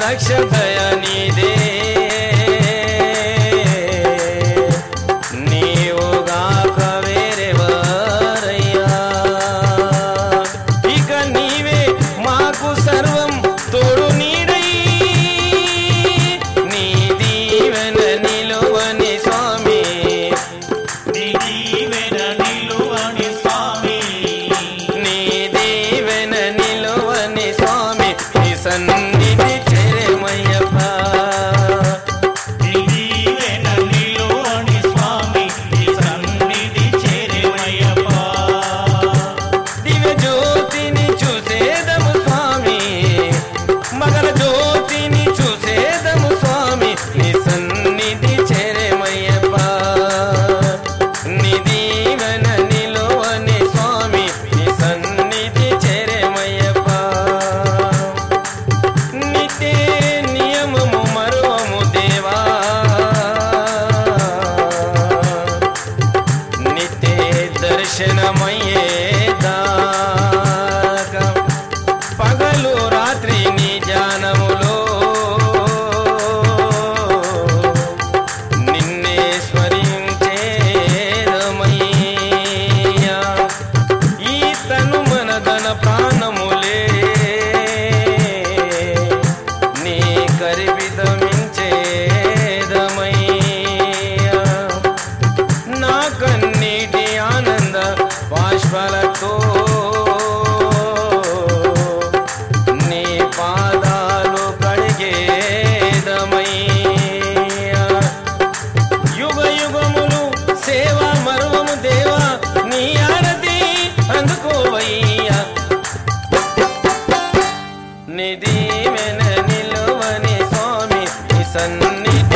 లక్ష దయ నీదే నీవుగాక వేరెవరయ్యా ఇక నీవే మాకు సర్వం తోడు నీడై నీ దీవెన నిలువని స్వామి నీ దీవెన నిలువని స్వామి నీ దీవెన నిలువని స్వామి నీ సన్నిధి చేరేమయ్యప్ప నీ దీవెన నిలువని స్వామి నీ సన్నిధి చేరేమయ్యప్ప దివ్య జ్యోతిని చూసేదము స్వామి మకర జ్యోతిని చూసేదము స్వామి నీ సన్నిధి చేరేమయ్యప్ప నీ దీవెన నిలువని స్వామి నీ సన్నిధి చేరేమయ్యప్ప నిత్య నియమము మరువము దేవా నిత్య దర్శనమయ్యేదాకా పగలు రాత్రి నీ ధ్యానములో నిన్నే స్మరించేదమయ్యా ఈ తను మనదన ప్రాణములే నీ కరిపితమించేదమయ్యా నా కన్నీటి ఆనంద బాష్పాలతో నీ పాదాలు కడిగేదమయ్యా యుగ యుగములు సేవ మరువము దేవా నీ ఆరతి అందుకోవయ్యా నీ దీవెన నిలువని స్వామి నీ సన్నిధి